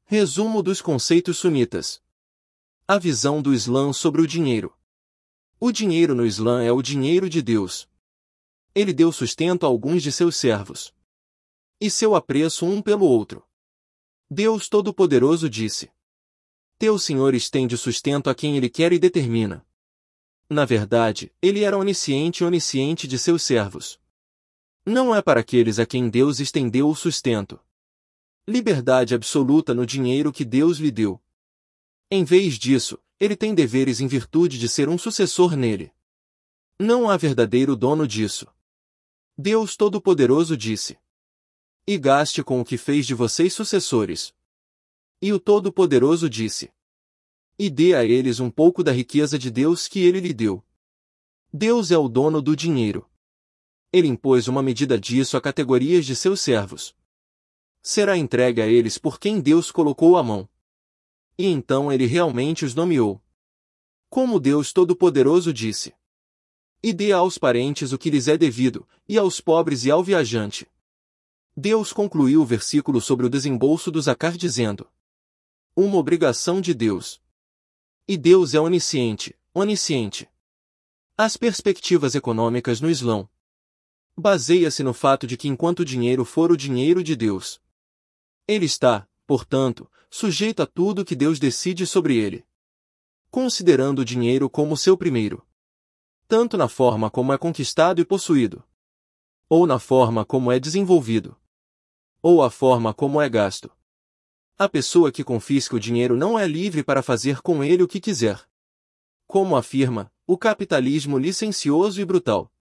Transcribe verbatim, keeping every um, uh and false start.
Resumo dos conceitos sunitas. A visão do Islã sobre o dinheiro. O dinheiro no Islã é o dinheiro de Deus. Ele deu sustento a alguns de seus servos. E seu apreço um pelo outro. Deus Todo-Poderoso disse: Teu Senhor estende sustento a quem Ele quer e determina. Na verdade, Ele era onisciente e onisciente de seus servos. Não é para aqueles a quem Deus estendeu o sustento. Liberdade absoluta no dinheiro que Deus lhe deu. Em vez disso, ele tem deveres em virtude de ser um sucessor nele. Não há verdadeiro dono disso. Deus Todo-Poderoso disse: E gaste com o que fez de vocês sucessores. E o Todo-Poderoso disse: E dê a eles um pouco da riqueza de Deus que ele lhe deu. Deus é o dono do dinheiro. Ele impôs uma medida disso a categorias de seus servos. Será entregue a eles por quem Deus colocou a mão. E então ele realmente os nomeou. Como Deus Todo-Poderoso disse: E dê aos parentes o que lhes é devido, e aos pobres e ao viajante. Deus concluiu o versículo sobre o desembolso do zacar dizendo: Uma obrigação de Deus. E Deus é onisciente, onisciente. As perspectivas econômicas no Islã. Baseia-se no fato de que enquanto o dinheiro for o dinheiro de Deus, ele está, portanto, sujeito a tudo que Deus decide sobre ele. Considerando o dinheiro como seu primeiro. Tanto na forma como é conquistado e possuído. Ou na forma como é desenvolvido. Ou a forma como é gasto. A pessoa que confisca o dinheiro não é livre para fazer com ele o que quiser. Como afirma, o capitalismo licencioso e brutal.